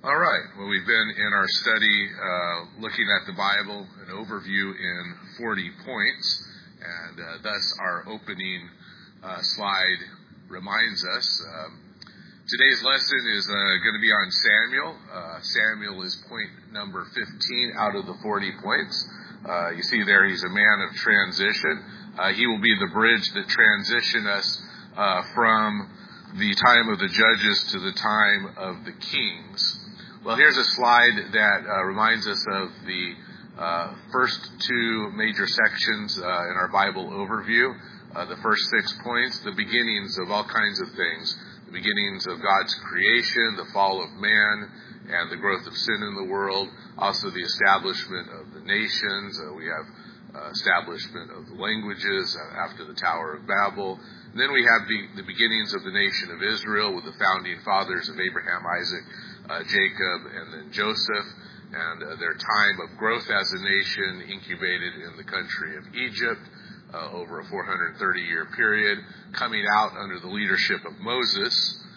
All right. Well, we've been in our study looking at the Bible, an overview in 40 points, and thus our opening slide reminds us. Today's lesson is going to be on Samuel. Samuel is point number 15 out of the 40 points. You see there, he's a man of transition. He will be the bridge that transition us from the time of the judges to the time of the kings. Well, here's a slide that reminds us of the first two major sections in our Bible overview. The first 6 points, the beginnings of all kinds of things. The beginnings of God's creation, the fall of man, and the growth of sin in the world. Also the establishment of the nations. We have establishment of the languages after the Tower of Babel. And then we have the beginnings of the nation of Israel with the founding fathers of Abraham, Isaac, Jacob, and then Joseph, and their time of growth as a nation incubated in the country of Egypt over a 430-year period, coming out under the leadership of Moses.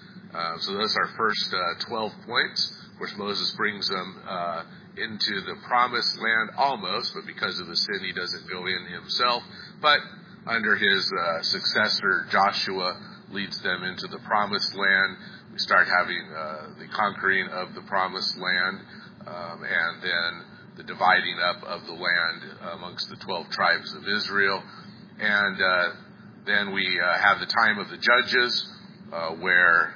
So those are our first 12 points. Of course, Moses brings them into the promised land almost, but because of the sin, he doesn't go in himself. But under his successor, Joshua, leads them into the promised land. We start having the conquering of the promised land, and then the dividing up of the land amongst the 12 tribes of Israel. And then we have the time of the judges, where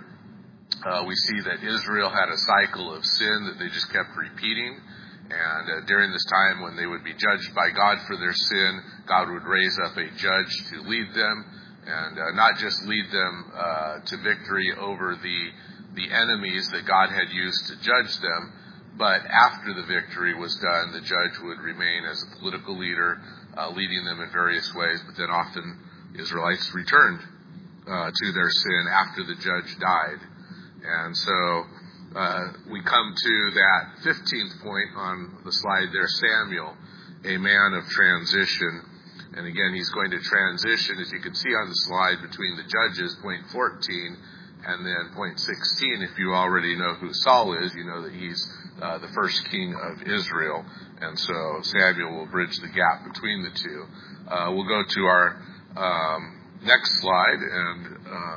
we see that Israel had a cycle of sin that they just kept repeating. And during this time when they would be judged by God for their sin, God would raise up a judge to lead them, and not just lead them to victory over the enemies that God had used to judge them, but after the victory was done, the judge would remain as a political leader, leading them in various ways. But then often Israelites returned to their sin after the judge died. And so we come to that 15th point on the slide there, Samuel, a man of transition. And again, he's going to transition, as you can see on the slide, between the judges, point 14, and then point 16. If you already know who Saul is, you know that he's the first king of Israel. And so Samuel will bridge the gap between the two. We'll go to our next slide. And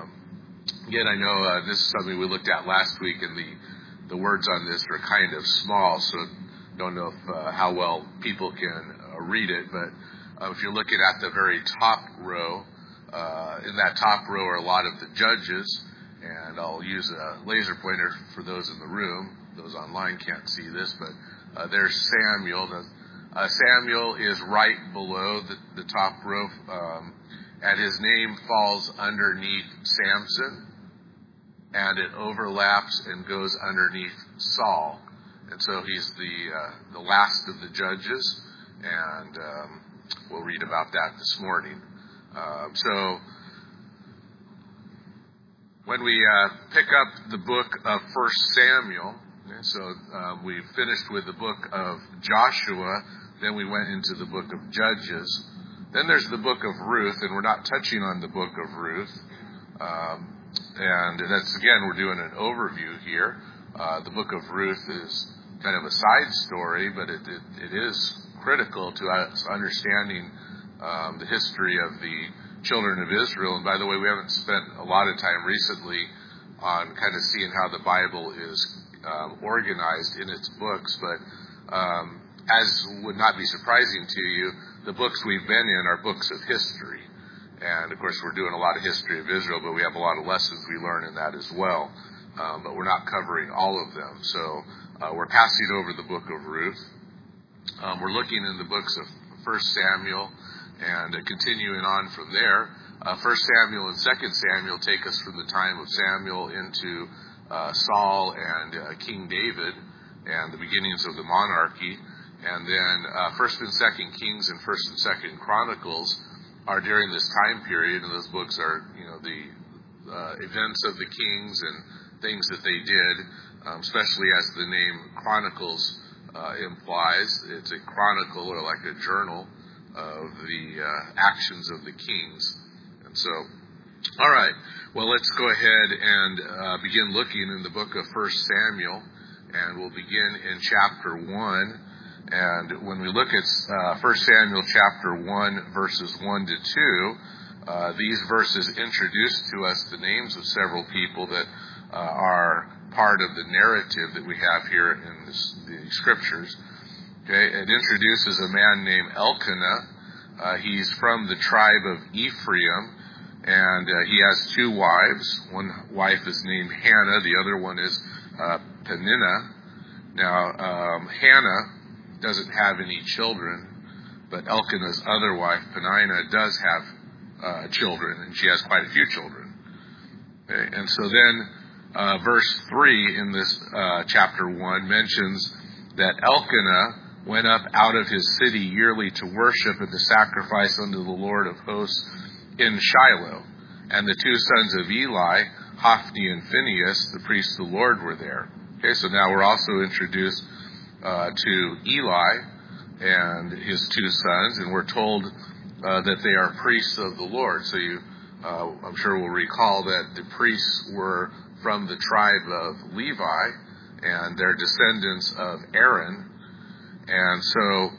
again, I know this is something we looked at last week, and the words on this are kind of small, so don't know if, how well people can read it. But if you're looking at the very top row, in that top row are a lot of the judges, and I'll use a laser pointer for those in the room. Those online can't see this, but there's Samuel. Samuel is right below the top row, and his name falls underneath Samson, and it overlaps and goes underneath Saul. And so he's the last of the judges, and we'll read about that this morning. So when we pick up the book of 1 Samuel, so we finished with the book of Joshua, then we went into the book of Judges. Then there's the book of Ruth, and we're not touching on the book of Ruth. And that's, again, we're doing an overview here. The book of Ruth is kind of a side story, but it is critical to us understanding the history of the children of Israel. And by the way, we haven't spent a lot of time recently on kind of seeing how the Bible is organized in its books, but as would not be surprising to you, the books we've been in are books of history. And of course, we're doing a lot of history of Israel, but we have a lot of lessons we learn in that as well. But we're not covering all of them. So we're passing over the book of Ruth. We're looking in the books of 1 Samuel and continuing on from there. 1 Samuel and 2 Samuel take us from the time of Samuel into Saul and King David and the beginnings of the monarchy. And then 1st and 2nd Kings and 1st and 2nd Chronicles are during this time period, and those books are, the events of the kings and things that they did, especially as the name Chronicles implies. It's a chronicle, or like a journal, of the actions of the kings. And so, all right, well, let's go ahead and begin looking in the book of 1 Samuel. and we'll begin in chapter 1. And when we look at 1 Samuel chapter 1, verses 1 to 2, these verses introduce to us the names of several people that are part of the narrative that we have here in the scriptures. Okay, it introduces a man named Elkanah. He's from the tribe of Ephraim, and he has two wives. One wife is named Hannah, the other one is Peninnah. Now, Hannah doesn't have any children, but Elkanah's other wife, Peninnah, does have children, and she has quite a few children. Okay? And so then verse 3 in this chapter 1 mentions that Elkanah went up out of his city yearly to worship and to sacrifice unto the Lord of hosts in Shiloh. And the two sons of Eli, Hophni and Phinehas, the priests of the Lord, were there. Okay, so now we're also introduced to Eli and his two sons, and we're told that they are priests of the Lord. So I'm sure will recall that the priests were from the tribe of Levi, and they're descendants of Aaron. And so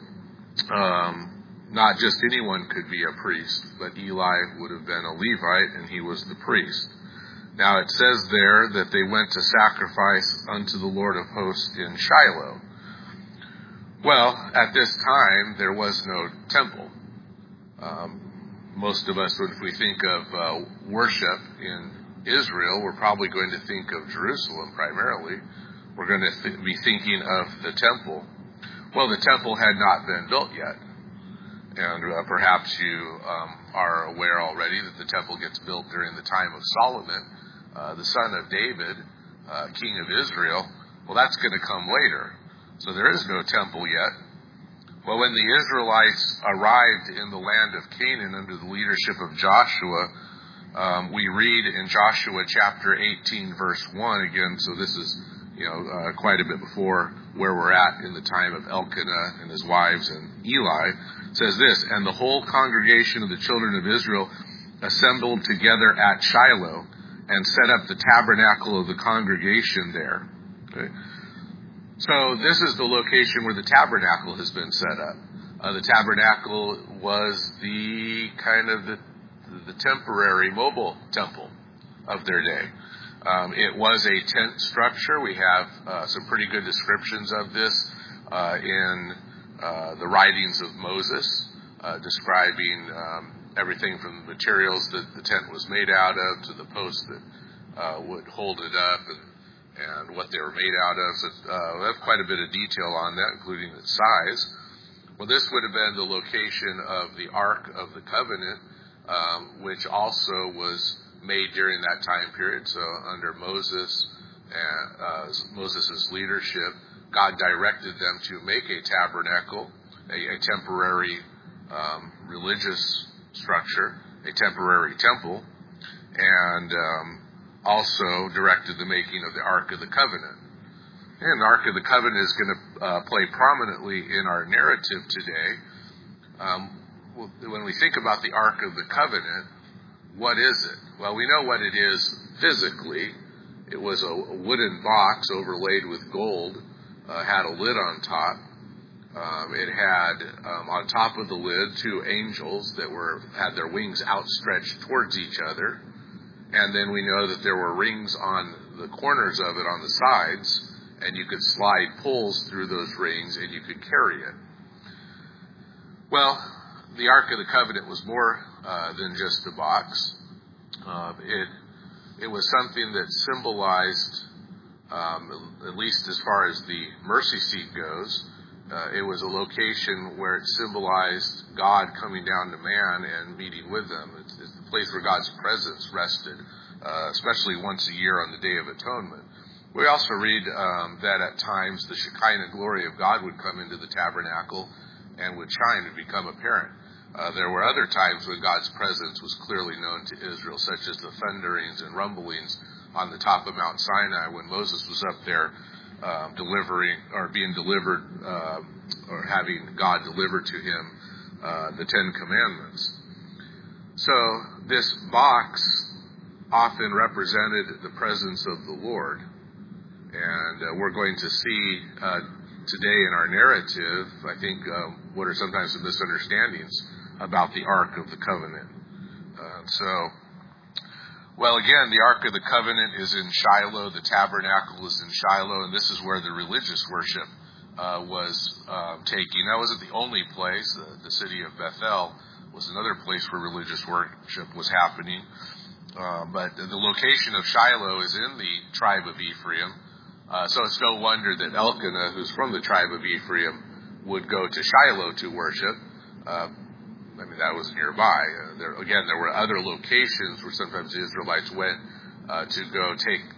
not just anyone could be a priest, but Eli would have been a Levite, and he was the priest. Now it says there that they went to sacrifice unto the Lord of hosts in Shiloh. Well, at this time, there was no temple. Most of us, if we think of worship in Israel, we're probably going to think of Jerusalem primarily. We're going to be thinking of the temple. Well, the temple had not been built yet. And perhaps you are aware already that the temple gets built during the time of Solomon, the son of David, king of Israel. Well, that's going to come later. So there is no temple yet. Well, when the Israelites arrived in the land of Canaan under the leadership of Joshua, we read in Joshua chapter 18, verse 1 again. So this is, quite a bit before where we're at in the time of Elkanah and his wives and Eli. It says this, and the whole congregation of the children of Israel assembled together at Shiloh and set up the tabernacle of the congregation there. Okay. So this is the location where the tabernacle has been set up. The tabernacle was the kind of the temporary mobile temple of their day. It was a tent structure. We have some pretty good descriptions of this in the writings of Moses, describing everything from the materials that the tent was made out of to the posts that would hold it up and what they were made out of. So we have quite a bit of detail on that, including its size. Well, this would have been the location of the Ark of the Covenant, which also was made during that time period. So under Moses and Moses' leadership, God directed them to make a tabernacle, a temporary religious structure, a temporary temple, and also directed the making of the Ark of the Covenant. And the Ark of the Covenant is going to play prominently in our narrative today. When we think about the Ark of the Covenant, what is it? Well, we know what it is physically. It was a wooden box overlaid with gold, had a lid on top. It had on top of the lid two angels that had their wings outstretched towards each other. And then we know that there were rings on the corners of it on the sides, and you could slide poles through those rings and you could carry it. Well, the Ark of the Covenant was more than just a box. It was something that symbolized, at least as far as the mercy seat goes, it was a location where it symbolized God coming down to man and meeting with them. It's the place where God's presence rested, especially once a year on the Day of Atonement. We also read that at times the Shekinah glory of God would come into the tabernacle and would shine and become apparent. There were other times when God's presence was clearly known to Israel, such as the thunderings and rumblings on the top of Mount Sinai when Moses was up there being delivered, or having God deliver to him the Ten Commandments. So this box often represented the presence of the Lord. And And we're going to see today in our narrative, I think, what are sometimes the misunderstandings about the Ark of the Covenant. Again, the Ark of the Covenant is in Shiloh. The tabernacle is in Shiloh, and this is where the religious worship was taking. That wasn't the only place. The city of Bethel was another place where religious worship was happening. But the location of Shiloh is in the tribe of Ephraim. So it's no wonder that Elkanah, who's from the tribe of Ephraim, would go to Shiloh to worship. That was nearby. There were other locations where sometimes the Israelites went to go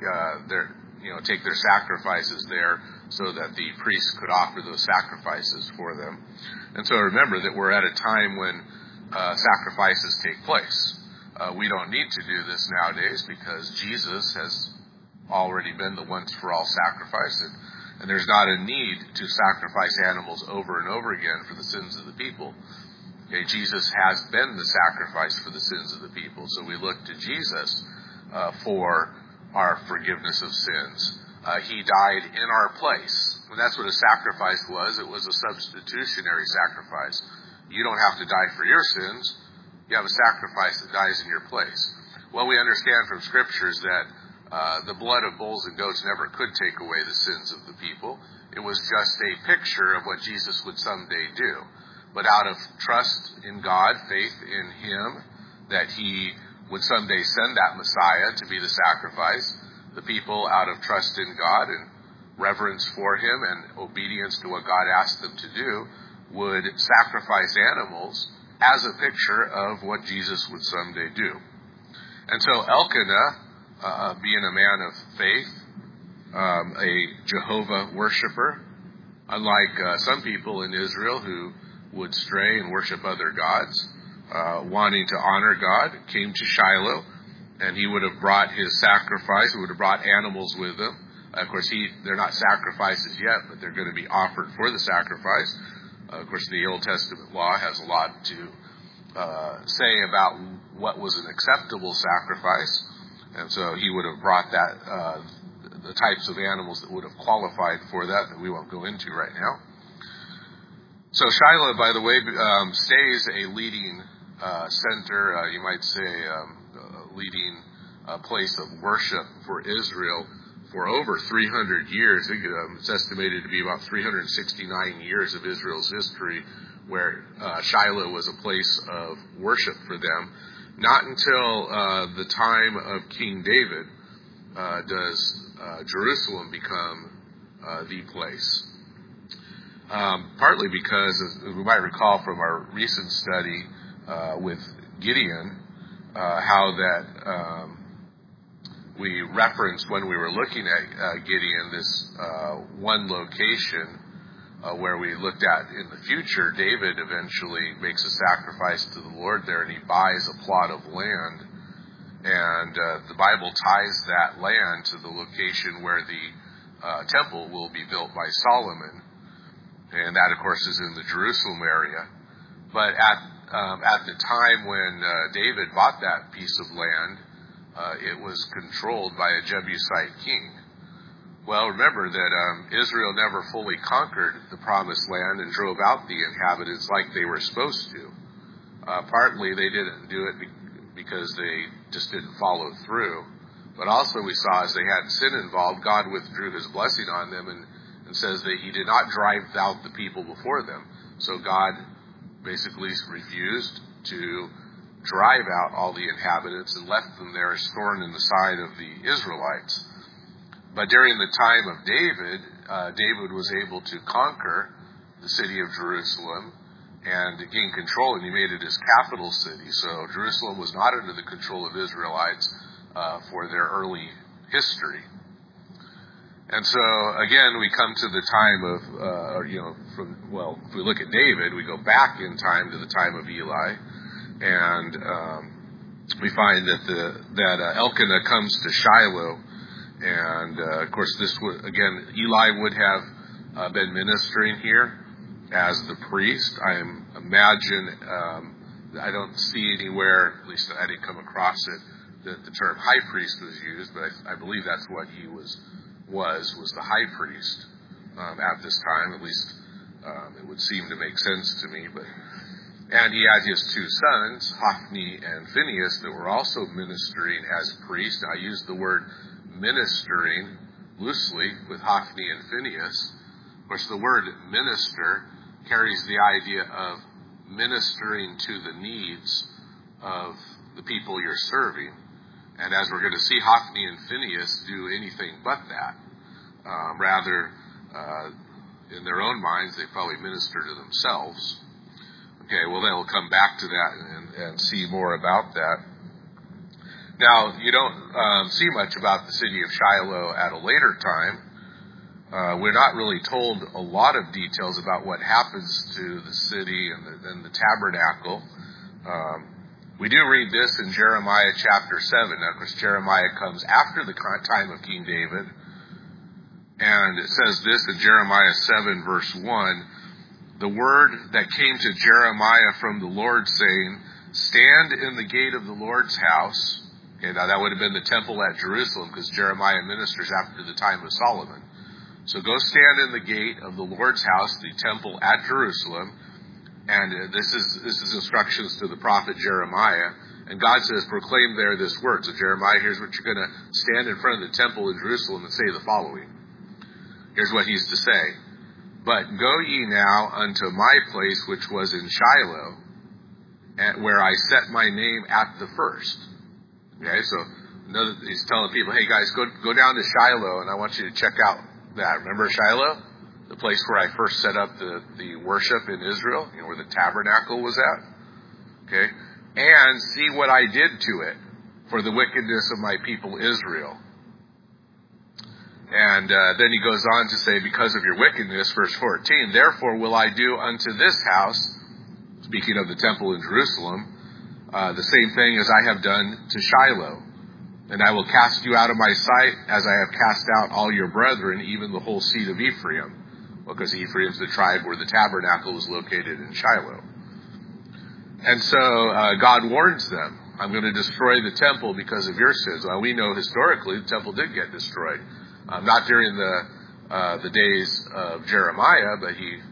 take their sacrifices there, so that the priests could offer those sacrifices for them. And so remember that we're at a time when sacrifices take place. We don't need to do this nowadays because Jesus has already been the once for all sacrifice, and there's not a need to sacrifice animals over and over again for the sins of the people. Okay, Jesus has been the sacrifice for the sins of the people, so we look to Jesus for our forgiveness of sins. He died in our place. And that's what a sacrifice was. It was a substitutionary sacrifice. You don't have to die for your sins. You have a sacrifice that dies in your place. Well, we understand from scriptures that the blood of bulls and goats never could take away the sins of the people. It was just a picture of what Jesus would someday do. But out of trust in God, faith in Him, that He would someday send that Messiah to be the sacrifice, the people, out of trust in God and reverence for Him and obedience to what God asked them to do, would sacrifice animals as a picture of what Jesus would someday do. And so Elkanah, being a man of faith, a Jehovah worshiper, unlike some people in Israel who would stray and worship other gods, wanting to honor God, came to Shiloh, and he would have brought his sacrifice. He would have brought animals with him. Of course, they're not sacrifices yet, but they're going to be offered for the sacrifice. Of course, the Old Testament law has a lot to say about what was an acceptable sacrifice. And so he would have brought that, the types of animals that would have qualified for that we won't go into right now. So Shiloh, by the way, stays a leading center, you might say, a leading place of worship for Israel for over 300 years. It's estimated to be about 369 years of Israel's history where Shiloh was a place of worship for them. Not until the time of King David does Jerusalem become the place. Partly because, as we might recall from our recent study with Gideon, how that we referenced when we were looking at Gideon this one location where we looked at in the future, David eventually makes a sacrifice to the Lord there, and he buys a plot of land. And the Bible ties that land to the location where the temple will be built by Solomon. And that, of course, is in the Jerusalem area. But at the time when David bought that piece of land, it was controlled by a Jebusite king. Well, remember that Israel never fully conquered the promised land and drove out the inhabitants like they were supposed to. Partly they didn't do it because they just didn't follow through. But also we saw as they had sin involved, God withdrew His blessing on them and says that He did not drive out the people before them. So God basically refused to drive out all the inhabitants and left them there as thorn in the side of the Israelites. But during the time of David, David was able to conquer the city of Jerusalem and gain control, and he made it his capital city. So Jerusalem was not under the control of Israelites for their early history. And so, again, we come to the time of, if we look at David, we go back in time to the time of Eli, and we find that Elkanah comes to Shiloh, and of course, Eli would have been ministering here as the priest. I imagine, I don't see anywhere, at least I didn't come across it, that the term high priest was used, but I believe that's what he was was the high priest at this time. At least it would seem to make sense to me. And he had his two sons, Hophni and Phinehas, that were also ministering as priests. Now, I use the word ministering loosely with Hophni and Phinehas. Of course, the word minister carries the idea of ministering to the needs of the people you're serving. And as we're going to see, Hophni and Phinehas do anything but that. Rather, in their own minds, they probably minister to themselves. Okay, well, then we'll come back to that and see more about that. Now, you don't see much about the city of Shiloh at a later time. We're not really told a lot of details about what happens to the city and the tabernacle. We do read this in Jeremiah chapter 7. Now, of course, Jeremiah comes after the time of King David. And it says this in Jeremiah 7, verse 1, "The word that came to Jeremiah from the Lord, saying, Stand in the gate of the Lord's house." Okay, now that would have been the temple at Jerusalem, because Jeremiah ministers after the time of Solomon. So go stand in the gate of the Lord's house, the temple at Jerusalem. And this is instructions to the prophet Jeremiah. And God says, proclaim there this word. So Jeremiah, here's what you're going to stand in front of the temple in Jerusalem and say the following. Here's what he's to say. "But go ye now unto my place which was in Shiloh, where I set my name at the first." Okay, so he's telling people, hey guys, go down to Shiloh, and I want you to check out that. Remember Shiloh? The place where I first set up the worship in Israel, where the tabernacle was at. Okay, and see what I did to it for the wickedness of my people Israel. And then he goes on to say, because of your wickedness, verse 14, "Therefore will I do unto this house," speaking of the temple in Jerusalem, "the same thing as I have done to Shiloh. And I will cast you out of my sight as I have cast out all your brethren, even the whole seed of Ephraim." Well, because Ephraim's the tribe where the tabernacle was located in Shiloh. And so God warns them, I'm going to destroy the temple because of your sins. Well, we know historically the temple did get destroyed. Not during the days of Jeremiah, but he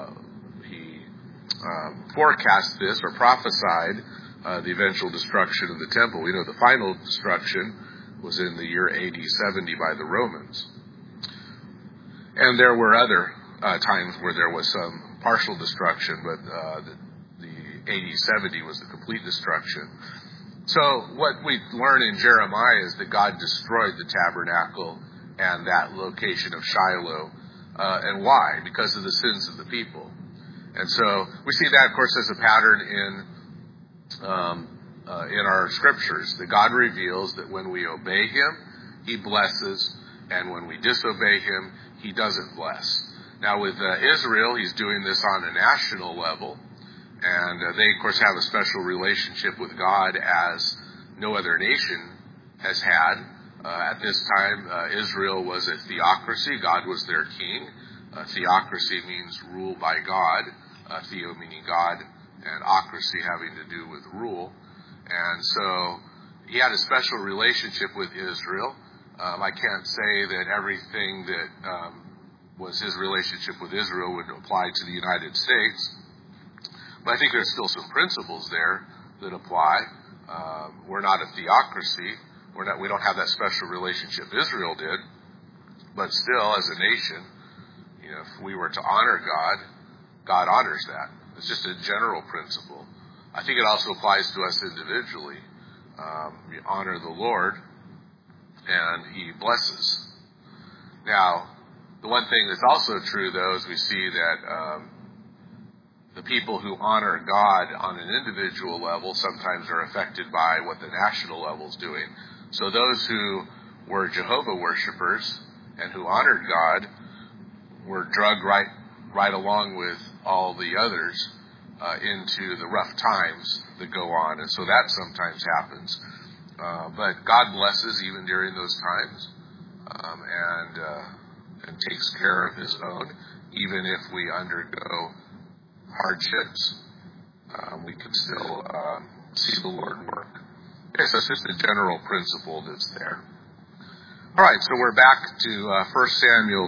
forecast this or prophesied the eventual destruction of the temple. We know the final destruction was in the year AD 70 by the Romans. And there were other times where there was some partial destruction, but the AD 70 was the complete destruction. So what we learn in Jeremiah is that God destroyed the tabernacle and that location of Shiloh. And why? Because of the sins of the people. And so we see that, of course, as a pattern in our scriptures, that God reveals that when we obey Him, He blesses, and when we disobey Him, He doesn't bless. Now with Israel, He's doing this on a national level, and they, of course, have a special relationship with God as no other nation has had. At this time, Israel was a theocracy. God was their king. Theocracy means rule by God. Theo meaning God, and ocracy having to do with rule. And so he had a special relationship with Israel. I can't say that everything that was his relationship with Israel would apply to the United States, but I think there's still some principles there that apply. We're not a theocracy. We don't have that special relationship Israel did, but still, as a nation, if we were to honor God, God honors that. It's just a general principle. I think it also applies to us individually. We honor the Lord, and He blesses. Now, the one thing that's also true, though, is we see that the people who honor God on an individual level sometimes are affected by what the national level is doing. So those who were Jehovah worshipers and who honored God were drugged right along with all the others into the rough times that go on. And so that sometimes happens. But God blesses even during those times and takes care of His own. Even if we undergo hardships, we can still see the Lord work. Okay, so it's just a general principle that's there. All right, so we're back to 1 Samuel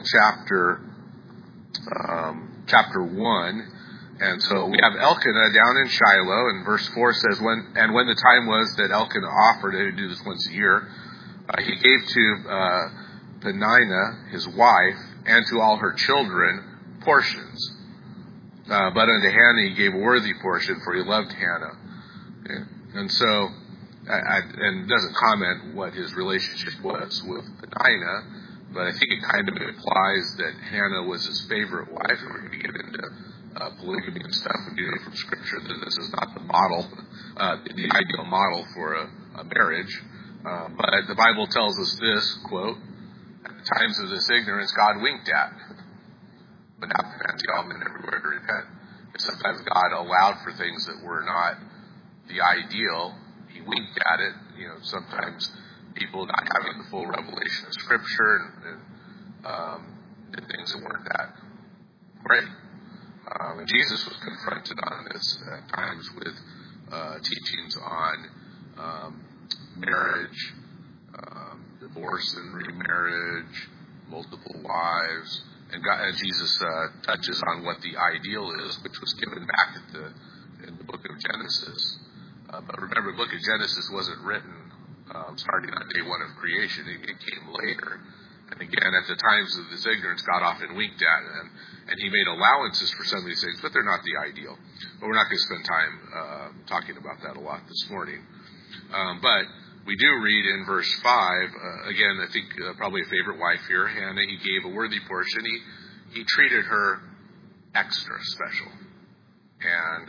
chapter 1. And so we have Elkanah down in Shiloh, and verse 4 says, when the time was that Elkanah offered, he would do this once a year, he gave to Peninnah, his wife, and to all her children, portions. But unto Hannah he gave a worthy portion, for he loved Hannah. And so, and it doesn't comment what his relationship was with Peninnah, but I think it kind of implies that Hannah was his favorite wife. We're going to get into polygamy and stuff and get it from Scripture that this is not the model, the ideal model for a marriage. But the Bible tells us this, quote, at the times of this ignorance God winked at, but now commands all men everywhere to repent. And sometimes God allowed for things that were not the ideal. He winked at it. Sometimes people not having the full revelation of Scripture and did things that weren't that great. And Jesus was confronted on this at times with teachings on marriage, divorce and remarriage, multiple wives, and Jesus touches on what the ideal is, which was given back in the book of Genesis. But remember, the book of Genesis wasn't written starting on day one of creation. It came later. And again, at the times of this ignorance, God often winked at them. And he made allowances for some of these things, but they're not the ideal. But we're not going to spend time talking about that a lot this morning. But we do read in verse 5, again, I think probably a favorite wife here, Hannah, he gave a worthy portion. He treated her extra special. And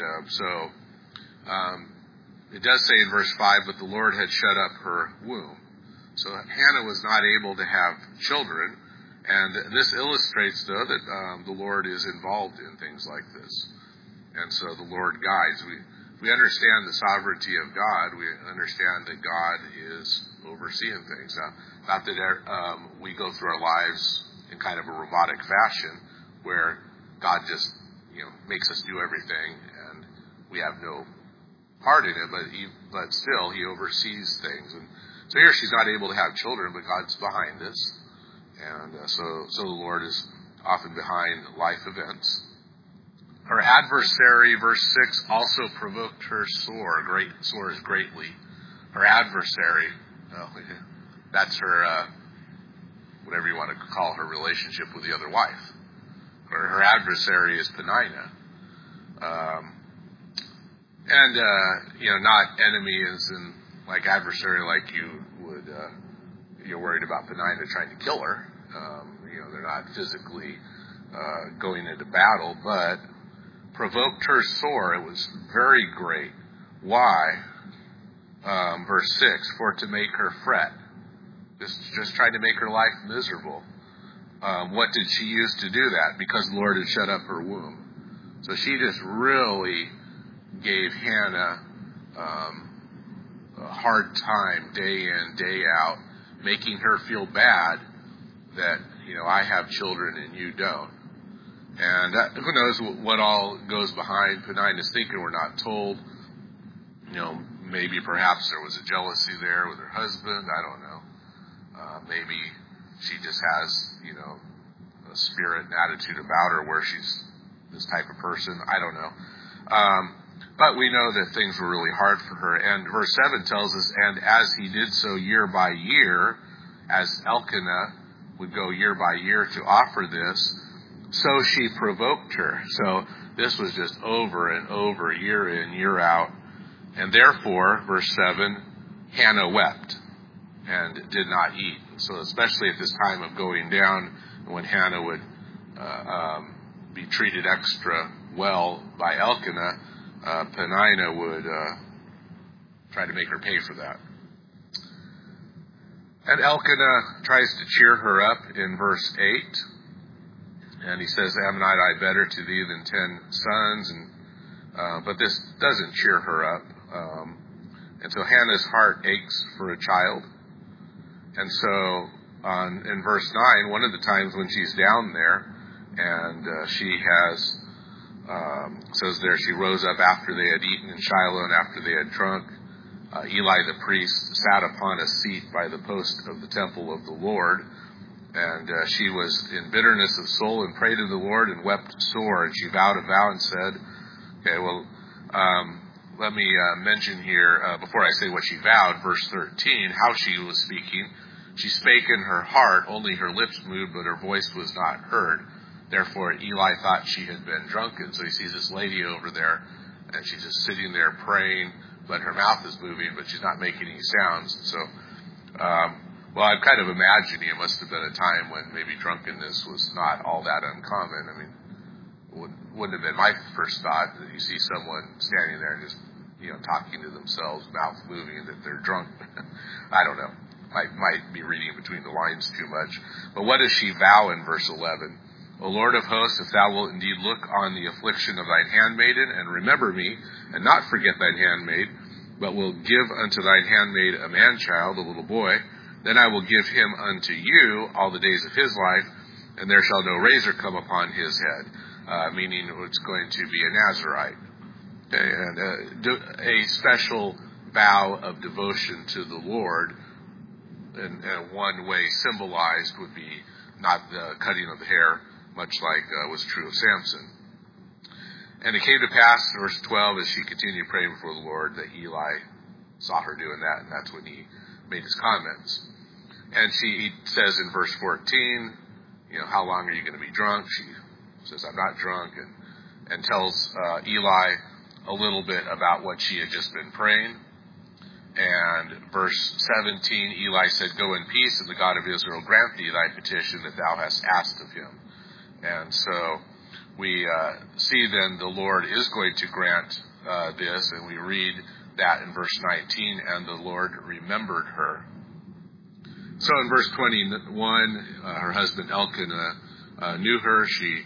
it does say in verse 5, but the Lord had shut up her womb. So Hannah was not able to have children. And this illustrates, though, that the Lord is involved in things like this. And so the Lord guides. We understand the sovereignty of God. We understand that God is overseeing things. Not that we go through our lives in kind of a robotic fashion where God just makes us do everything and we have no part in it, but still he oversees things. And so here she's not able to have children, but God's behind this. And so the Lord is often behind life events. Her adversary, verse 6, also provoked her sores greatly. Her adversary, that's her, whatever you want to call her relationship with the other wife. Her adversary is Peninnah. Not enemy as in like adversary like you would, you're worried about Peninnah trying to kill her. They're not physically going into battle, but provoked her sore. It was very great. Why? Verse 6, for to make her fret. Just trying to make her life miserable. What did she use to do that? Because the Lord had shut up her womb. So she just really gave Hannah a hard time day in, day out, making her feel bad that, I have children and you don't. And who knows what all goes behind Peninnah's thinking. We're not told. Maybe perhaps there was a jealousy there with her husband. I don't know. Maybe she just has, a spirit and attitude about her where she's this type of person. I don't know. But we know that things were really hard for her. And verse 7 tells us, and as he did so year by year, as Elkanah would go year by year to offer this, so she provoked her. So this was just over and over, year in, year out. And therefore, verse 7, Hannah wept and did not eat. So especially at this time of going down, when Hannah would be treated extra well by Elkanah, Peninnah would try to make her pay for that. And Elkanah tries to cheer her up in verse 8. And he says, am not I better to thee than 10 sons? But this doesn't cheer her up. And so Hannah's heart aches for a child. And so in verse 9, one of the times when she's down there, and she has, says there, she rose up after they had eaten in Shiloh and after they had drunk. Eli the priest sat upon a seat by the post of the temple of the Lord, and she was in bitterness of soul and prayed to the Lord and wept sore, and she vowed a vow and said, okay, well, let me mention here, before I say what she vowed, verse 13, how she was speaking. She spake in her heart, only her lips moved, but her voice was not heard. Therefore Eli thought she had been drunken. So he sees this lady over there, and she's just sitting there praying, but her mouth is moving, but she's not making any sounds. So, well, I'm kind of imagining it must have been a time when maybe drunkenness was not all that uncommon. I mean, wouldn't have been my first thought that you see someone standing there and just, talking to themselves, mouth moving, that they're drunk. I don't know. Might be reading between the lines too much. But what does she vow in verse 11? O Lord of hosts, if thou wilt indeed look on the affliction of thine handmaiden, and remember me, and not forget thine handmaid, but will give unto thine handmaid a man-child, a little boy, then I will give him unto you all the days of his life, and there shall no razor come upon his head, meaning it's going to be a Nazirite. Okay, and a special vow of devotion to the Lord, and one way symbolized would be not the cutting of the hair, much like was true of Samson. And it came to pass, verse 12, as she continued praying before the Lord, that Eli saw her doing that, and that's when he made his comments. And he says in verse 14, how long are you going to be drunk? She says, I'm not drunk, and tells Eli a little bit about what she had just been praying. And verse 17, Eli said, Go in peace, and the God of Israel grant thee thy petition that thou hast asked of him. And so we see then the Lord is going to grant this, and we read that in verse 19, and the Lord remembered her. So in verse 21, her husband Elkanah knew her. She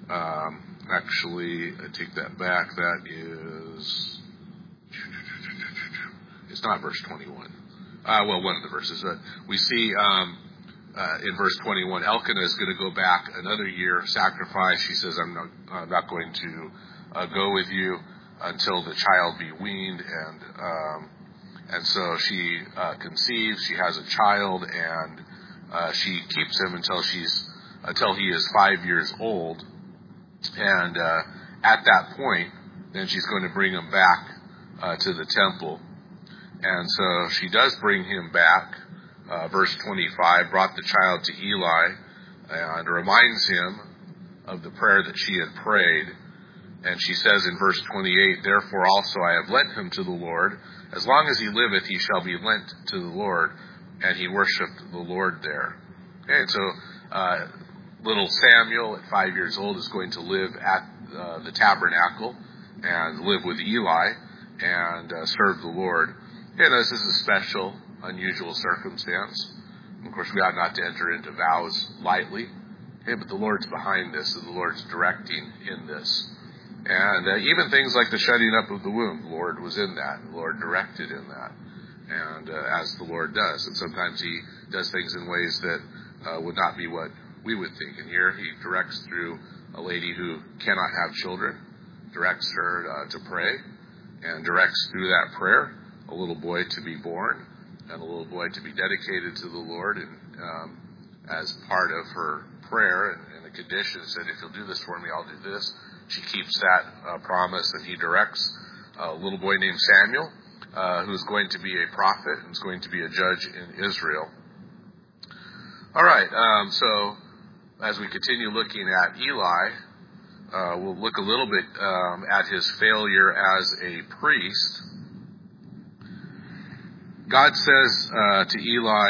actually, I take that back, that is... It's not verse 21. One of the verses. But we see in verse 21, Elkanah is going to go back another year, sacrifice. She says, I'm not going to go with you until the child be weaned. And so she conceives. She has a child, and she keeps him until he is 5 years old. And at that point, then she's going to bring him back to the temple. And so she does bring him back. Verse 25, brought the child to Eli and reminds him of the prayer that she had prayed. And she says in verse 28, Therefore also I have lent him to the Lord. As long as he liveth, he shall be lent to the Lord. And he worshipped the Lord there. Okay, and so little Samuel at 5 years old is going to live at the tabernacle and live with Eli and serve the Lord. And this is a special, unusual circumstance. Of course, we ought not to enter into vows lightly. Okay, but the Lord's behind this, and the Lord's directing in this. And even things like the shutting up of the womb, the Lord was in that. The Lord directed in that. And as the Lord does. And sometimes he does things in ways that would not be what we would think. And here he directs through a lady who cannot have children, directs her to pray, and directs through that prayer a little boy to be born, and a little boy to be dedicated to the Lord, and as part of her prayer and the condition said, if you'll do this for me, I'll do this. She keeps that promise, and he directs a little boy named Samuel, who's going to be a prophet and is going to be a judge in Israel. All right, so as we continue looking at Eli, we'll look a little bit at his failure as a priest. God says to Eli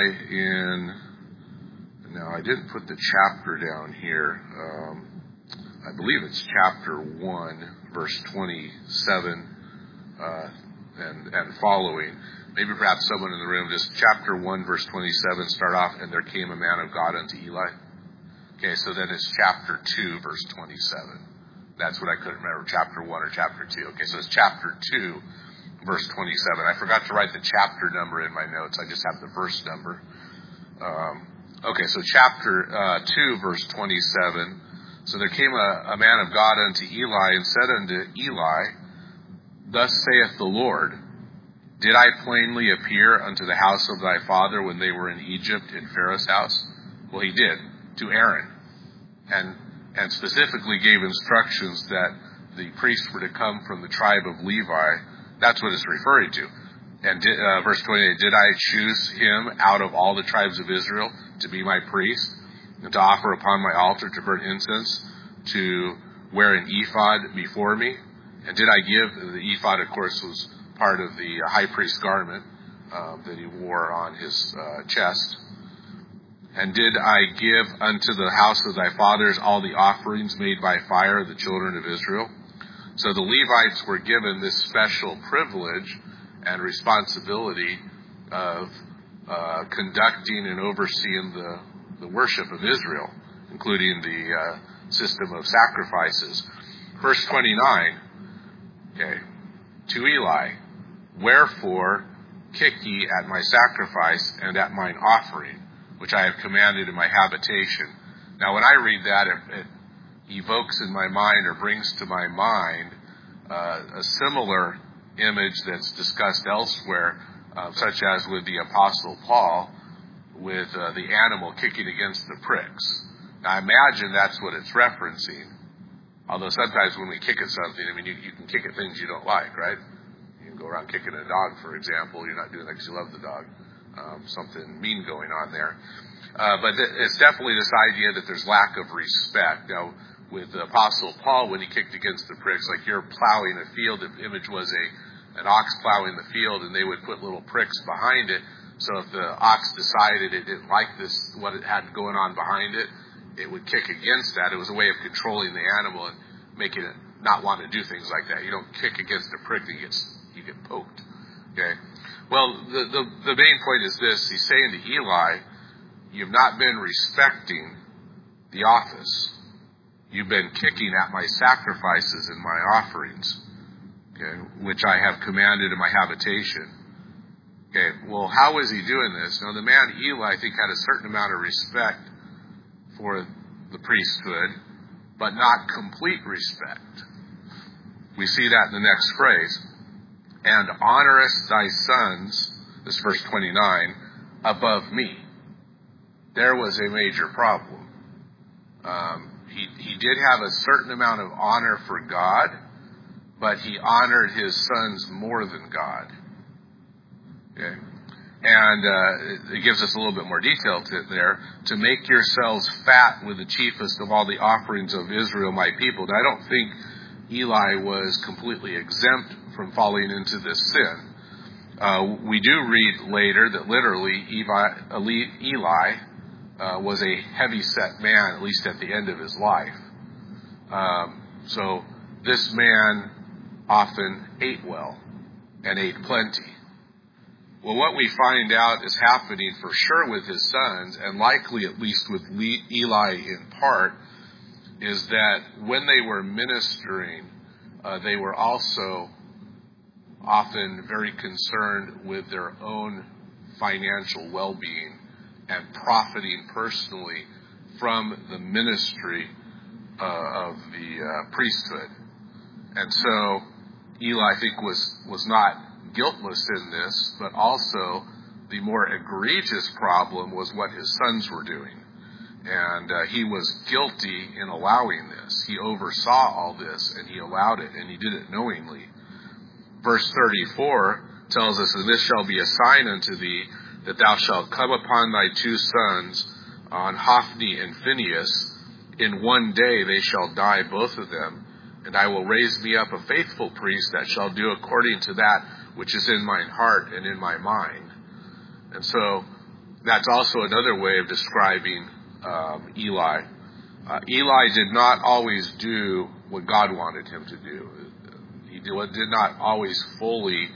now I didn't put the chapter down here. I believe it's chapter 1, verse 27 and following. Maybe perhaps someone in the room, just chapter 1, verse 27, start off, and there came a man of God unto Eli. Okay, so then it's chapter 2, verse 27. That's what I couldn't remember, chapter 1 or chapter 2. Okay, so it's chapter 2, verse 27. I forgot to write the chapter number in my notes. I just have the verse number. Okay, so chapter 2, verse 27. So there came a man of God unto Eli and said unto Eli, Thus saith the Lord, Did I plainly appear unto the house of thy father when they were in Egypt in Pharaoh's house? Well, he did, to Aaron, and specifically gave instructions that the priests were to come from the tribe of Levi. That's what it's referring to. And verse 28, did I choose him out of all the tribes of Israel to be my priest, and to offer upon my altar to burn incense, to wear an ephod before me? And did I give, the ephod, of course, was part of the high priest's garment that he wore on his chest. And did I give unto the house of thy fathers all the offerings made by fire of the children of Israel? So the Levites were given this special privilege and responsibility of conducting and overseeing the worship of Israel, including the system of sacrifices. Verse 29, okay, to Eli, wherefore kick ye at my sacrifice and at mine offering, which I have commanded in my habitation. Now when I read that, it evokes in my mind, or brings to my mind, a similar image that's discussed elsewhere, such as with the Apostle Paul, with the animal kicking against the pricks. Now I imagine that's what it's referencing. Although sometimes when we kick at something, I mean, you can kick at things you don't like, right? You can go around kicking a dog, for example. You're not doing that because you love the dog. Something mean going on there. But it's definitely this idea that there's lack of respect. Now, with the Apostle Paul, when he kicked against the pricks, like you're plowing a field, the image was an ox plowing the field, and they would put little pricks behind it. So if the ox decided it didn't like this, what it had going on behind it, it would kick against that. It was a way of controlling the animal and making it not want to do things like that. You don't kick against a prick that you get poked. Okay. Well, the main point is this. He's saying to Eli, you've not been respecting the office. You've been kicking at my sacrifices and my offerings, okay, which I have commanded in my habitation. Okay, well, how is he doing this? Now, the man Eli, I think, had a certain amount of respect for the priesthood, but not complete respect. We see that in the next phrase. And honorest thy sons, this is verse 29, above me. There was a major problem. He did have a certain amount of honor for God, but he honored his sons more than God. Okay. And it gives us a little bit more detail there. To make yourselves fat with the chiefest of all the offerings of Israel, my people. Now, I don't think Eli was completely exempt from falling into this sin. We do read later that literally Eli was a heavy-set man, at least at the end of his life. So this man often ate well and ate plenty. Well, what we find out is happening for sure with his sons, and likely at least with Eli in part, is that when they were ministering, they were also often very concerned with their own financial well-being and profiting personally from the ministry of the priesthood. And so Eli, I think, was not guiltless in this, but also the more egregious problem was what his sons were doing. And he was guilty in allowing this. He oversaw all this, and he allowed it, and he did it knowingly. Verse 34 tells us, and this shall be a sign unto thee, that thou shalt come upon thy two sons, on Hophni and Phinehas. In one day they shall die, both of them. And I will raise me up a faithful priest that shall do according to that which is in mine heart and in my mind. And so that's also another way of describing Eli. Eli did not always do what God wanted him to do. He did not always fully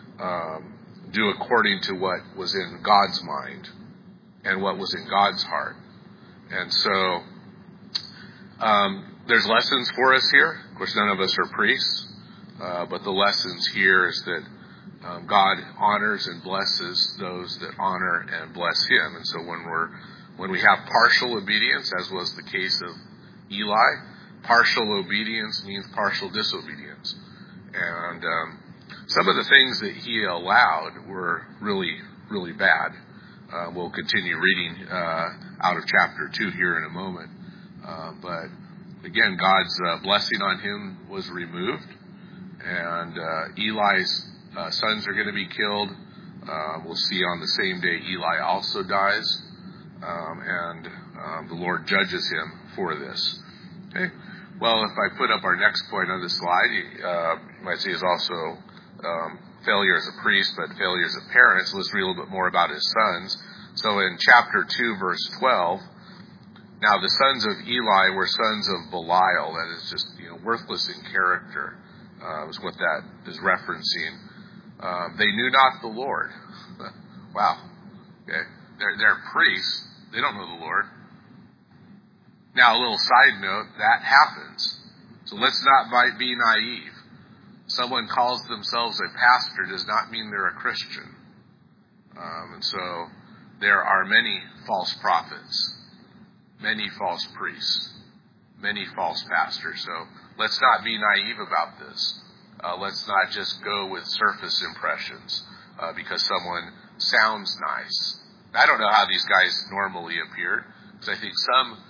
do according to what was in God's mind and what was in God's heart. And so there's lessons for us here. Of course, none of us are priests, but the lessons here is that God honors and blesses those that honor and bless him. And so when we have partial obedience, as was the case of Eli, partial obedience means partial disobedience. And Some of the things that he allowed were really, really bad. We'll continue reading out of chapter 2 here in a moment. But again, God's blessing on him was removed, and Eli's sons are going to be killed. We'll see on the same day Eli also dies, and the Lord judges him for this. Okay. Well, if I put up our next point on the slide, you might see is also failure as a priest, but failure as a parent. So let's read a little bit more about his sons. So in chapter 2, verse 12, now the sons of Eli were sons of Belial. That is just worthless in character, is what that is referencing. They knew not the Lord. Wow. Okay. They're priests. They don't know the Lord. Now, a little side note, that happens. So let's not be naive. Someone calls themselves a pastor does not mean they're a Christian. And so there are many false prophets, many false priests, many false pastors. So let's not be naive about this. Let's not just go with surface impressions because someone sounds nice. I don't know how these guys normally appeared, because I think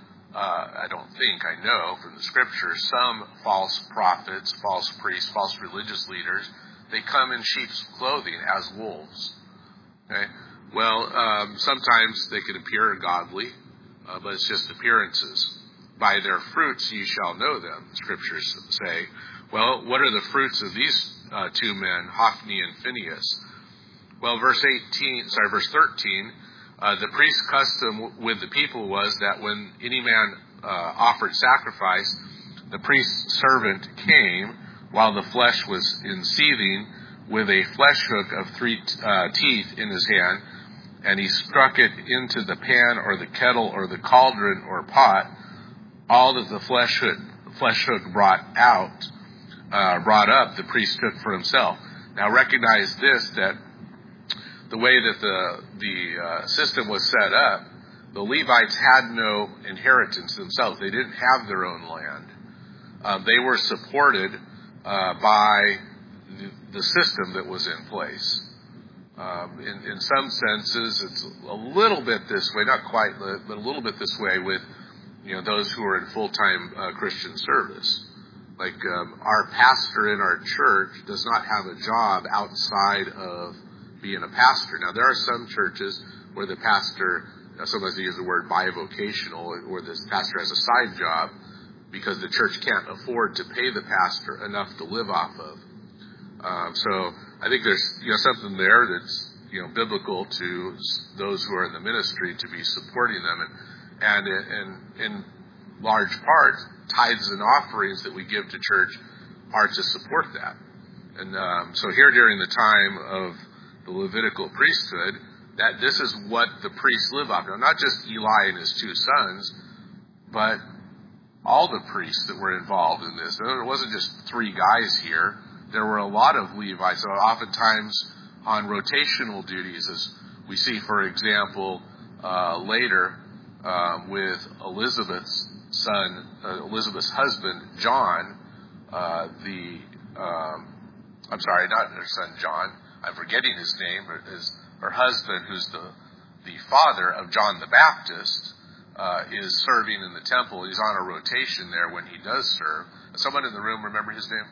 I know from the scripture, some false prophets, false priests, false religious leaders, they come in sheep's clothing as wolves. Okay? Well, sometimes they can appear godly, but it's just appearances. By their fruits ye shall know them, the scriptures say. Well, what are the fruits of these two men, Hophni and Phinehas? Well, verse 13, the priest's custom with the people was that when any man offered sacrifice, the priest's servant came while the flesh was in seething with a flesh hook of 3 teeth in his hand, and he struck it into the pan or the kettle or the cauldron or pot. All that the flesh hook brought up, the priest took for himself. Now recognize this, that the way that the system was set up, the Levites had no inheritance themselves. They didn't have their own land. They were supported by the system that was in place. In some senses, it's a little bit this way, not quite, but a little bit this way with those who are in full-time Christian service. Like our pastor in our church does not have a job outside of being a pastor. Now, there are some churches where the pastor, sometimes they use the word bivocational, where this pastor has a side job because the church can't afford to pay the pastor enough to live off of. So I think there's something there that's biblical to those who are in the ministry to be supporting them, and in large part, tithes and offerings that we give to church are to support that. And so here during the time of the Levitical priesthood, that this is what the priests live off. Now, not just Eli and his 2 sons, but all the priests that were involved in this. There wasn't just 3 guys here. There were a lot of Levites, so oftentimes on rotational duties, as we see, for example, later with Elizabeth's husband, John, not her son John, I'm forgetting his name, but her husband, who's the father of John the Baptist, is serving in the temple. He's on a rotation there when he does serve. Someone in the room remember his name?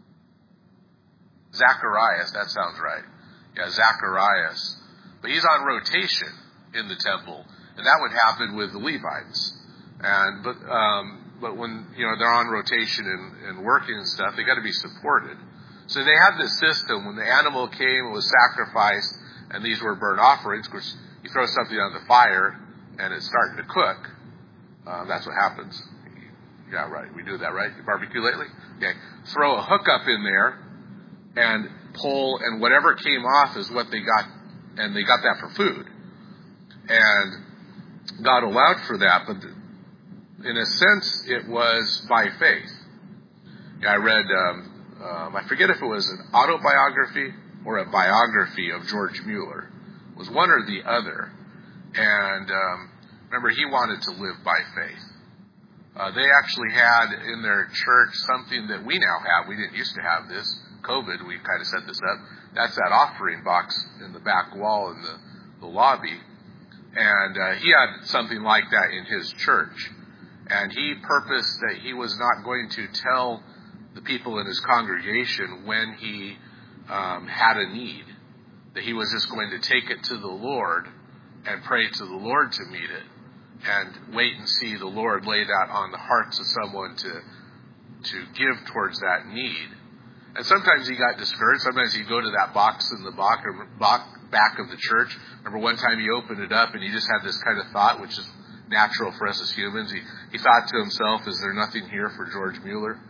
Zacharias, that sounds right. Yeah, Zacharias. But he's on rotation in the temple, and that would happen with the Levites. But when they're on rotation and working and stuff, they got to be supported. So they had this system. When the animal came, it was sacrificed, and these were burnt offerings. Of course, you throw something on the fire, and it's starting to cook. That's what happens. Yeah, right. We do that, right? You barbecue lately? Okay. Throw a hook up in there, and pull, and whatever came off is what they got, and they got that for food. And God allowed for that, but in a sense, it was by faith. Yeah, I read, I forget if it was an autobiography or a biography of George Mueller. It was one or the other. And remember, he wanted to live by faith. They actually had in their church something that we now have. We didn't used to have this. COVID, we kind of set this up. That's that offering box in the back wall in the lobby. And he had something like that in his church. And he purposed that he was not going to tell the people in his congregation when he had a need. That he was just going to take it to the Lord and pray to the Lord to meet it. And wait and see the Lord lay that on the hearts of someone to give towards that need. And sometimes he got discouraged. Sometimes he'd go to that box in the back of the church. Remember one time he opened it up and he just had this kind of thought, which is natural for us as humans. He thought to himself, is there nothing here for George Mueller?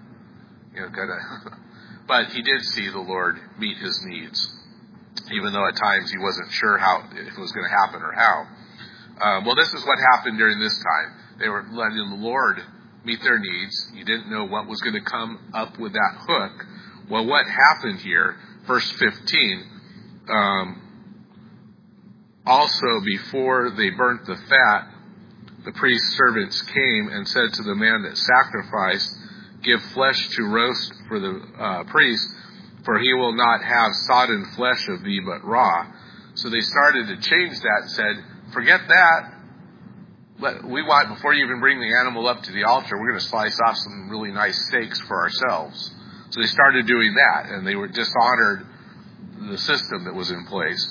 But he did see the Lord meet his needs, even though at times he wasn't sure if it was going to happen or how. Well, this is what happened during this time. They were letting the Lord meet their needs. You didn't know what was going to come up with that hook. Well, what happened here? Verse 15. Also, before they burnt the fat, the priest's servants came and said to the man that sacrificed, give flesh to roast for the priest, for he will not have sodden flesh of thee, but raw. So they started to change that and said, forget that. We want, before you even bring the animal up to the altar, we're going to slice off some really nice steaks for ourselves. So they started doing that, and they were dishonored the system that was in place.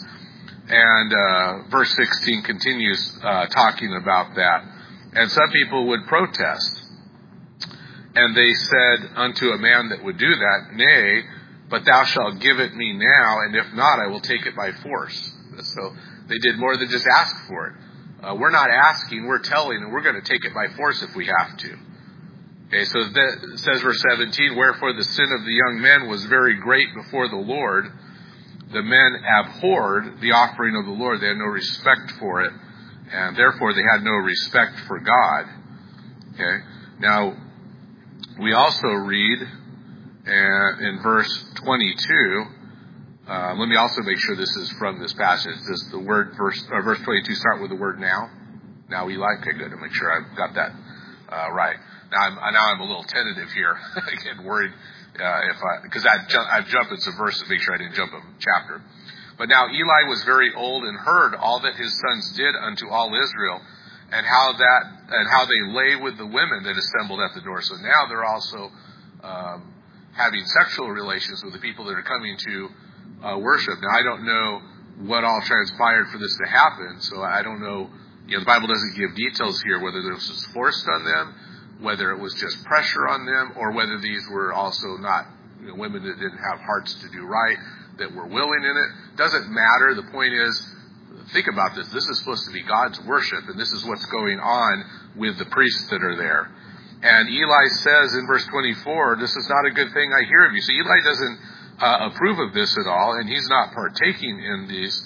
And verse 16 continues talking about that. And some people would protest. And they said unto a man that would do that, nay, but thou shalt give it me now, and if not, I will take it by force. So they did more than just ask for it. We're not asking, we're telling, and we're going to take it by force if we have to. Okay, so that says verse 17, wherefore the sin of the young men was very great before the Lord. The men abhorred the offering of the Lord. They had no respect for it, and therefore they had no respect for God. Okay, now we also read in verse 22, let me also make sure this is from this passage. Does the word verse 22 start with the word now? Now, Eli? Okay, good. I'll make sure I've got that right. Now I'm a little tentative here. I get worried because I've jumped in some verses to make sure I didn't jump a chapter. But now Eli was very old and heard all that his sons did unto all Israel, and how they lay with the women that assembled at the door. So now they're also having sexual relations with the people that are coming to worship. Now I don't know what all transpired for this to happen, so I don't know. The Bible doesn't give details here whether this was forced on them, whether it was just pressure on them, or whether these were also not women that didn't have hearts to do right, that were willing in it. Doesn't matter. The point is, think about this. This is supposed to be God's worship, and this is what's going on with the priests that are there. And Eli says in verse 24, this is not a good thing I hear of you. So Eli doesn't approve of this at all, and he's not partaking in these,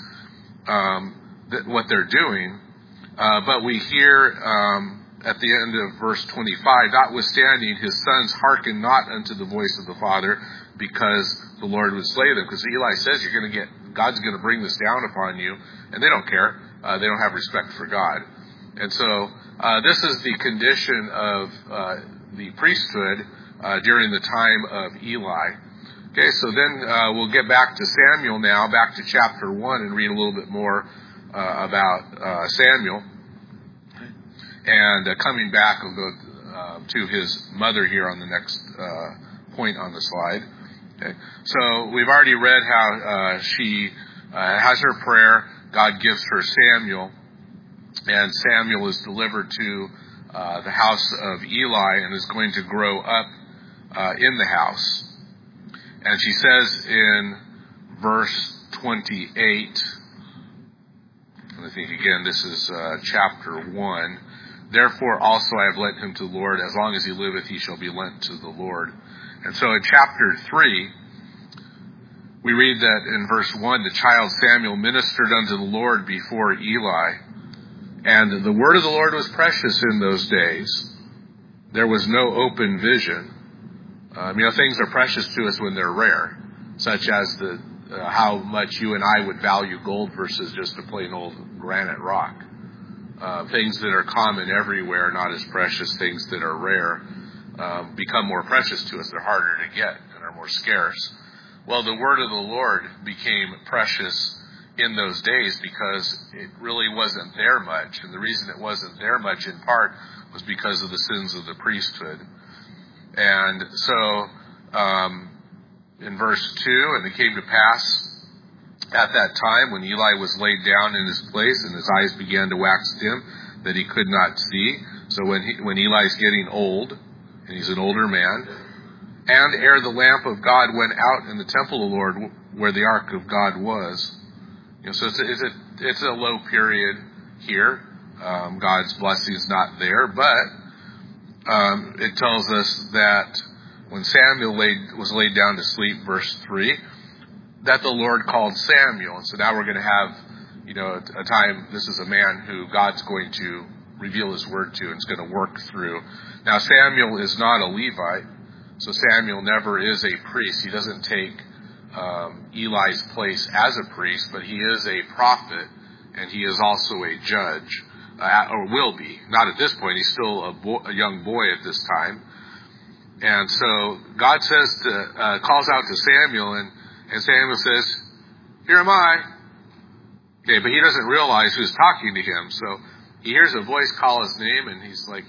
what they're doing. But we hear at the end of verse 25, notwithstanding his sons hearken not unto the voice of the Father, because the Lord would slay them. Because Eli says God's going to bring this down upon you, and they don't care. They don't have respect for God. And so this is the condition of the priesthood during the time of Eli. Okay, so then we'll get back to Samuel now, back to chapter 1, and read a little bit more about Samuel. And coming back, I'll go to his mother here on the next point on the slide. Okay. So we've already read how she has her prayer. God gives her Samuel, and Samuel is delivered to the house of Eli and is going to grow up in the house. And she says in verse 28, and I think again this is chapter 1, therefore also I have lent him to the Lord, as long as he liveth he shall be lent to the Lord. And so in chapter 3, we read that in verse 1, the child Samuel ministered unto the Lord before Eli. And the word of the Lord was precious in those days. There was no open vision. Things are precious to us when they're rare, such as how much you and I would value gold versus just a plain old granite rock. Things that are common everywhere, not as precious. Things that are rare become more precious to us. They're harder to get and are more scarce. Well, the word of the Lord became precious in those days because it really wasn't there much. And the reason it wasn't there much in part was because of the sins of the priesthood. And so, in verse 2, and it came to pass at that time when Eli was laid down in his place and his eyes began to wax dim that he could not see. So when Eli's getting old, and he's an older man, and ere the lamp of God went out in the temple of the Lord where the ark of God was. So it's a low period here. God's blessing is not there, but it tells us that when Samuel was laid down to sleep, verse 3, that the Lord called Samuel. And so now we're going to have, a time, this is a man who God's going to reveal his word to and is going to work through. Now Samuel is not a Levite, so Samuel never is a priest. He doesn't take Eli's place as a priest, but he is a prophet, and he is also a judge, or will be. Not at this point. He's still a young boy at this time. And so God calls out to Samuel, and Samuel says, "Here am I." Okay, but he doesn't realize who's talking to him. So he hears a voice call his name, and he's like,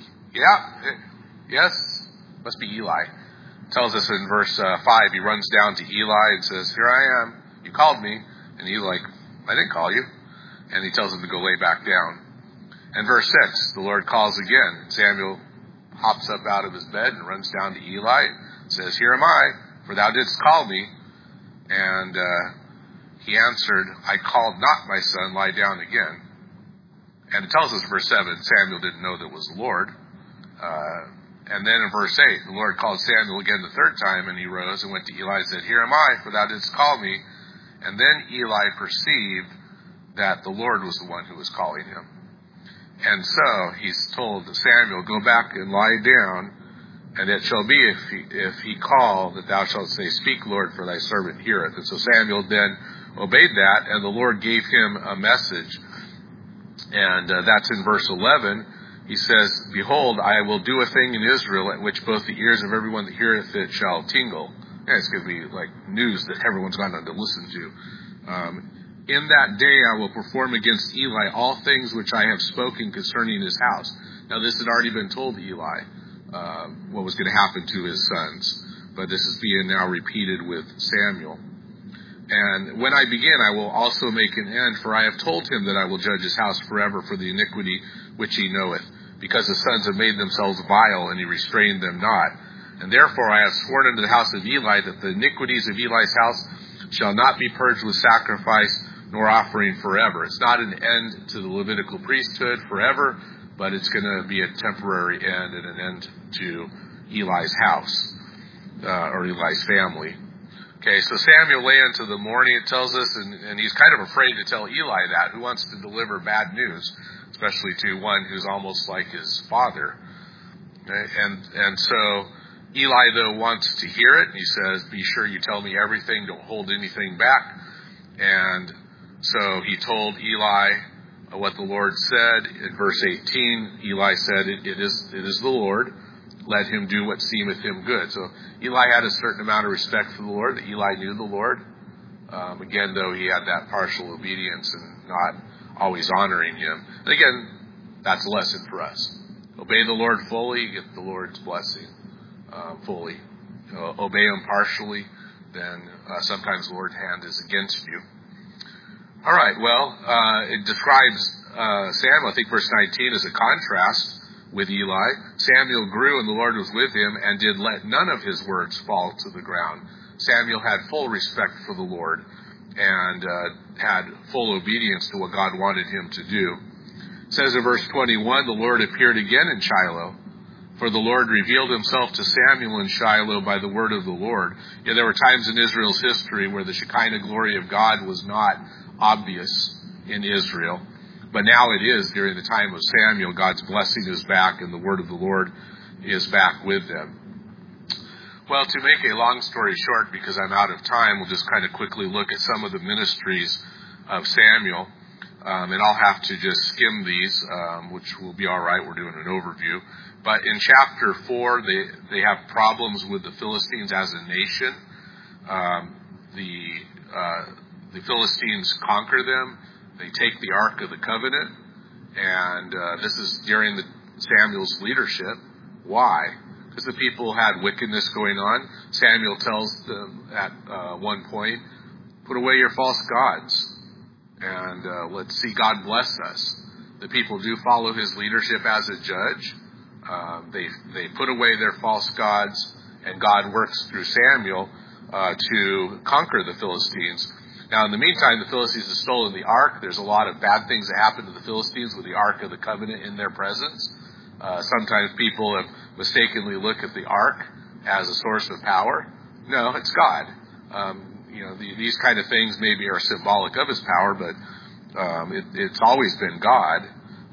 yes, must be Eli. Tells us in verse 5, he runs down to Eli and says, "Here I am. You called me." And he's like, "I didn't call you." And he tells him to go lay back down. And verse 6, the Lord calls again. Samuel hops up out of his bed and runs down to Eli and says, "Here am I, for thou didst call me." And he answered, "I called not, my son, lie down again." And it tells us in verse 7, Samuel didn't know that it was the Lord. And then in verse 8, the Lord called Samuel again the third time, and he rose and went to Eli and said, "Here am I, for thou didst call me." And then Eli perceived that the Lord was the one who was calling him. And so he's told Samuel, "Go back and lie down, and it shall be if he call that thou shalt say, 'Speak, Lord, for thy servant heareth.'" And so Samuel then obeyed that, and the Lord gave him a message. And that's in verse 11. He says, "Behold, I will do a thing in Israel at which both the ears of everyone that heareth it shall tingle." Yeah, it's going to be like news that everyone's going to listen to. "In that day I will perform against Eli all things which I have spoken concerning his house." Now this had already been told to Eli, what was going to happen to his sons. But this is being now repeated with Samuel. "And when I begin, I will also make an end, for I have told him that I will judge his house forever for the iniquity which he knoweth, because the sons have made themselves vile, and he restrained them not. And therefore I have sworn unto the house of Eli that the iniquities of Eli's house shall not be purged with sacrifice nor offering forever." It's not an end to the Levitical priesthood forever, but it's going to be a temporary end and an end to Eli's house, or Eli's family. Okay, so Samuel lay until the morning, it tells us, and he's kind of afraid to tell Eli that. Who wants to deliver bad news, especially to one who's almost like his father? Okay, and so Eli, though, wants to hear it. He says, "Be sure you tell me everything. Don't hold anything back." And so he told Eli what the Lord said. In verse 18, Eli said, it is the Lord. Let him do what seemeth him good." So Eli had a certain amount of respect for the Lord, that Eli knew the Lord. Again, though, he had that partial obedience and not always honoring him. And again, that's a lesson for us. Obey the Lord fully, get the Lord's blessing fully. Obey him partially, then sometimes the Lord's hand is against you. All right, well, it describes Samuel, I think verse 19, as a contrast with Eli. "Samuel grew, and the Lord was with him, and did let none of his words fall to the ground." Samuel had full respect for the Lord, and had full obedience to what God wanted him to do. It says in verse 21, "The Lord appeared again in Shiloh, for the Lord revealed himself to Samuel in Shiloh by the word of the Lord." Yeah, there were times in Israel's history where the Shekinah glory of God was not obvious in Israel. But now it is. During the time of Samuel, God's blessing is back, and the word of the Lord is back with them. Well, to make a long story short, because I'm out of time, we'll just kind of quickly look at some of the ministries of Samuel. And I'll have to just skim these, which will be all right. We're doing an overview. But in chapter 4, they have problems with the Philistines as a nation. the Philistines conquer them. They take the Ark of the Covenant, and this is during Samuel's leadership. Why? Because the people had wickedness going on. Samuel tells them at one point, put away your false gods, and let's see God bless us. The people do follow his leadership as a judge. They put away their false gods, and God works through Samuel to conquer the Philistines. Now, in the meantime, the Philistines have stolen the Ark. There's a lot of bad things that happen to the Philistines with the Ark of the Covenant in their presence. Sometimes people have mistakenly looked at the Ark as a source of power. No, it's God. These kind of things maybe are symbolic of his power, but it's always been God.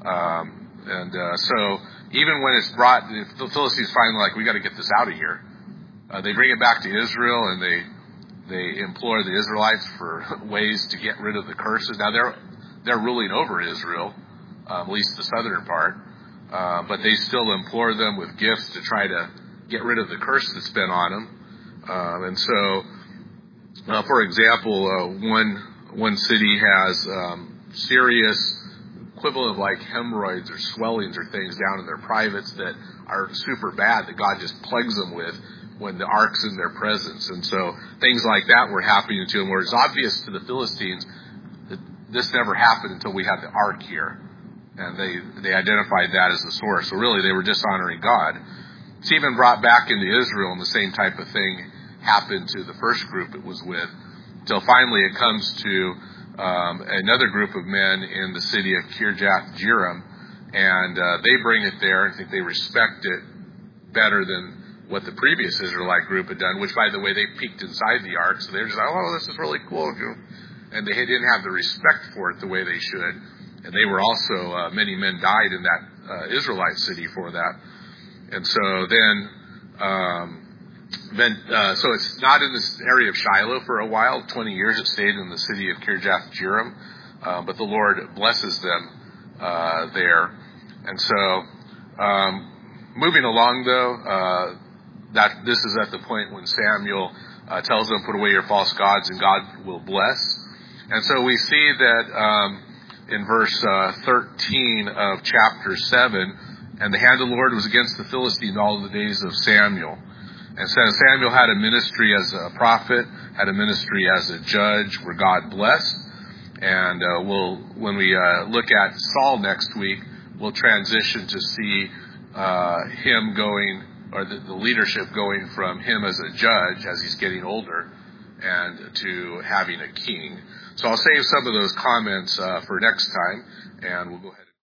So even when it's brought, the Philistines finally we got to get this out of here. They bring it back to Israel, and they implore the Israelites for ways to get rid of the curses. Now they're ruling over Israel, at least the southern part, but they still implore them with gifts to try to get rid of the curse that's been on them. And so, for example, one city has serious equivalent of like hemorrhoids or swellings or things down in their privates that are super bad that God just plagues them with when the ark's in their presence. And so things like that were happening to them, where it's obvious to the Philistines that this never happened until we had the ark here. And they identified that as the source. So really they were dishonoring God. It's even brought back into Israel, and the same type of thing happened to the first group it was with, until finally it comes to another group of men in the city of Kirjath Jearim, and they bring it there and think they respect it better than what the previous Israelite group had done, which, by the way, they peeked inside the ark, so they were just like, oh, this is really cool. And they didn't have the respect for it the way they should. And they were also, many men died in that Israelite city for that. And so so it's not in this area of Shiloh for a while. 20 years it stayed in the city of Kirjath Jearim, but the Lord blesses them there. And so, moving along though, that this is at the point when Samuel tells them, put away your false gods and God will bless. And so we see that in verse 13 of chapter 7, and the hand of the Lord was against the Philistines all the days of Samuel. And so Samuel had a ministry as a prophet, had a ministry as a judge where God blessed. And when we look at Saul next week, we'll transition to see him going, or the leadership going from him as a judge as he's getting older and to having a king. So I'll save some of those comments for next time, and we'll go ahead.